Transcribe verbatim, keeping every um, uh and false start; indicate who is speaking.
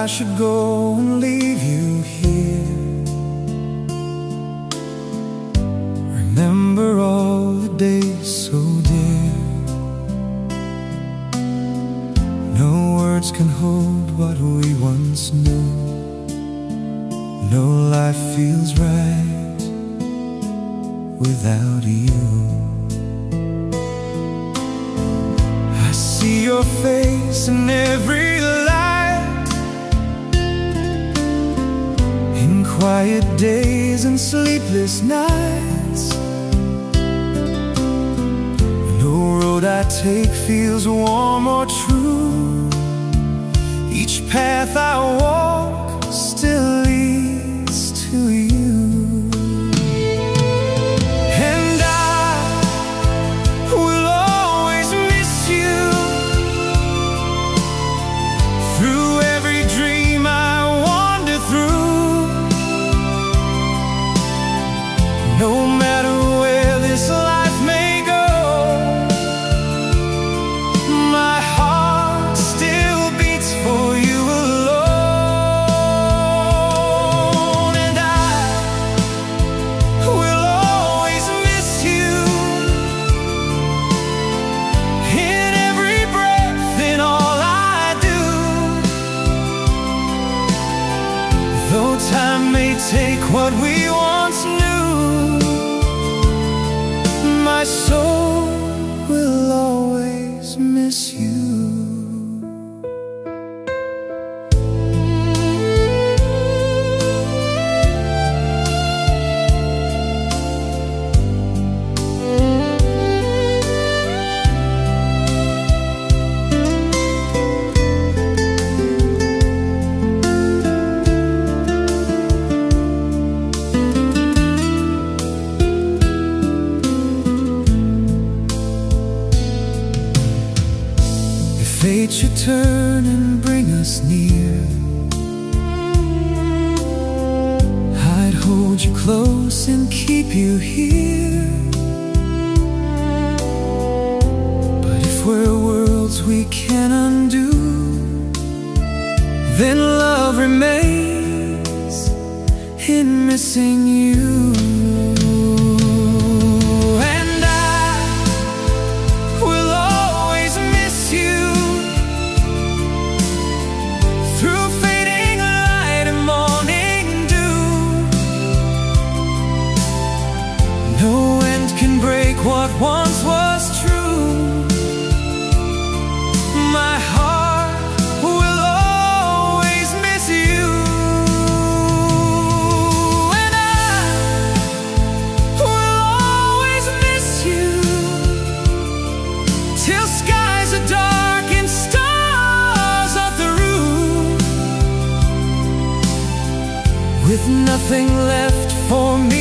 Speaker 1: I should go and leave you here. Remember all the days so dear. No words can hold what we once knew. No life feels right without you. I see your face in every light, in quiet days and sleepless nights. No road I take feels warm or true. Each path I walk still leads to you. And I will always miss you. Through every dream I wander through, no matter where this life may go, my heart still beats for you alone. And I will always miss you, in every breath, in all I do. Though time may take what we once knew, my soul will always miss you. Fate should turn and bring us near, I'd hold you close and keep you here. But if we're worlds we can undo, then love remains in missing you. No end can break what once was true. My heart will always miss you. And I will always miss you, till skies are dark and stars are through, with nothing left for me